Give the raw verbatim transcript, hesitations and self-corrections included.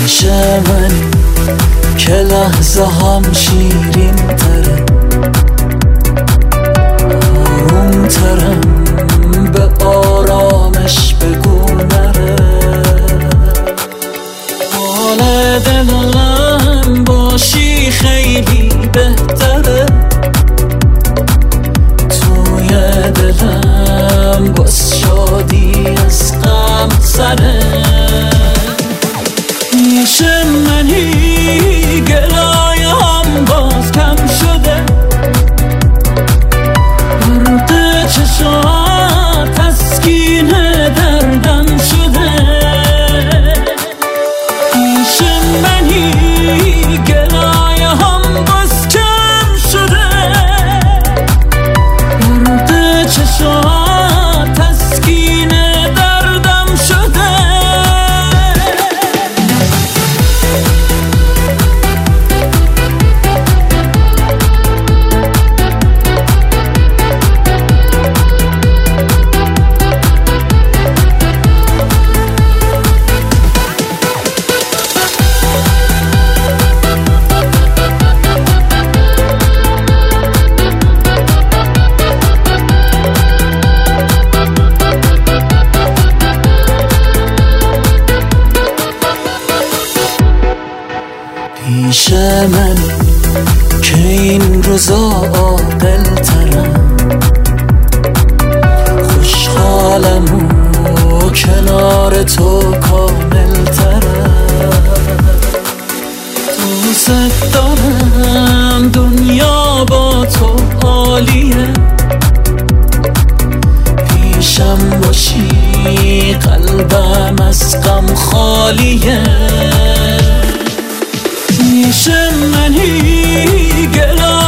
پیش منی که لحظه هم شیرین تره، آروم ترم به آرامش بگو نره. حال دلم باشی خیلی بهتره، توی دلم باز شادی از غم سره. پیش منی گلایه هم باز کم شده، برد چشات تسکین دردم شده. پیش منی گلایه هم باز کم شده، برد چشات تسکین دردم شده. پیش منی که این روزا عاقل ترم، خوشحالم و کنار تو کامل ترم. دوست دارم دنیا با تو عالیه، پیشم باشی قلبم از غم خالیه. پیش منی گلا